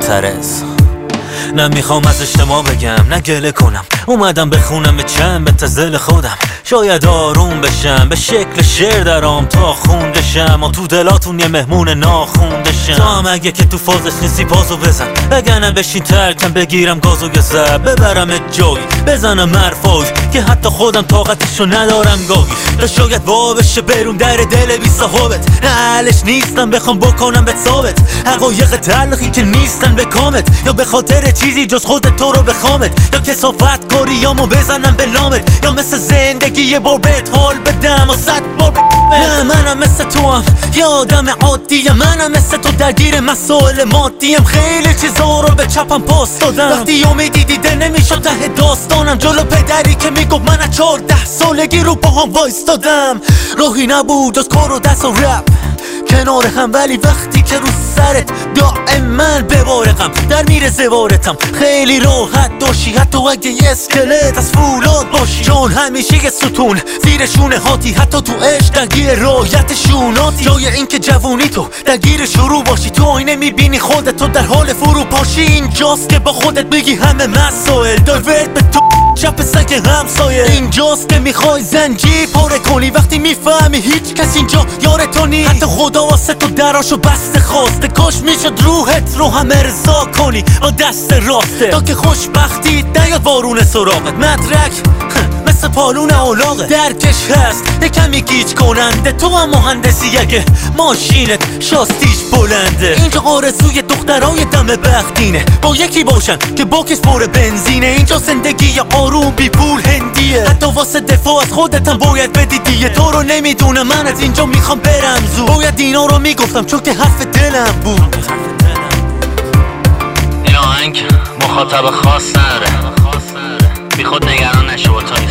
معترض. نمیخوام از اجتماع بگم، نه گله کنم، اومدم بخونم به چند به تزل خودم. شاید آروم بشم، به شکل شعر درام تا خوندشم، و تو دلاتون یه مهمون ناخوندشم. تو هم اگه که تو فازش نیستی پازو بزن، بگنم بشین ترکم بگیرم گازو گذب، ببرم جایی بزنم حرفایی که حتی خودم طاقتشو ندارم گاهی. تا شاید وا بشه برون در دل بی صحابت، نه اهلش نیستم بخوام بکنم به ثابت حقایق تلخی که نیستن به کامت، یا به خاطر چیزی جز خودت تو رو بخوامت، یا کسافت کاریامو بزنم به لامت، یا مثل زندگی یه بار بهت حال بدم و 100 بار نه منم مثل تو هم یه آدم عادیه، منم مثل تو درگیر مسائل مادیم، خیلی چیزا رو به چپم پاس دادم. وقتی امیدی دیده نمیشد ته داستانم، جلو پدری که میگفت من از 14 سالگی رو با هم وایستادم. راهی نبود جز کار و دست و رپ کنار هم، ولی وقتی که رو سرت دائما ببارقم در میره زوارتم. خیلی راحت داشتی حتی اگه یه اسکلت از فولاد باشی، چون همیشه یه ستون زیر شونه هاتی، حتی تو عشق درگیر رایت شوناتی. جای این که جوونی تو درگیر شروع باشی، تو آینه میبینی خودتو در حال فروپاشی. اینجاست که با خودت بگی همه مسائل دایورت به تو چپ سگ همسایه. اینجاست که میخوای زنجیر پاره کنی وقتی میفهمی هیچ کس اینجا یار تو نی. حتی خدا واسه تو دراشو بسته خواسته، کاش میشد روحت رو هم ارضا کنی با دست راسته، تا که خوشبختی نیاد بارون سراغت. مدرک مثل پالون اولاغه، درکش هست یکمی گیج کننده، تو هم مهندسی اگه ماشینت شاستیش بلنده. اینجا آرزوی دخترای دم بختینه با یکی باشن که باکش پر بنزینه. اینجا زندگی آروم بی پول هندیه، حتی واسه دفاع از خودت هم باید بدی دیگه. تو رو نمیدونم من از اینجا میخوام برم زود، باید اینا رو میگفتم چون که حرف دلم بود. این آهنگ مخاطب خاص نداره، بی خود نگران نشو با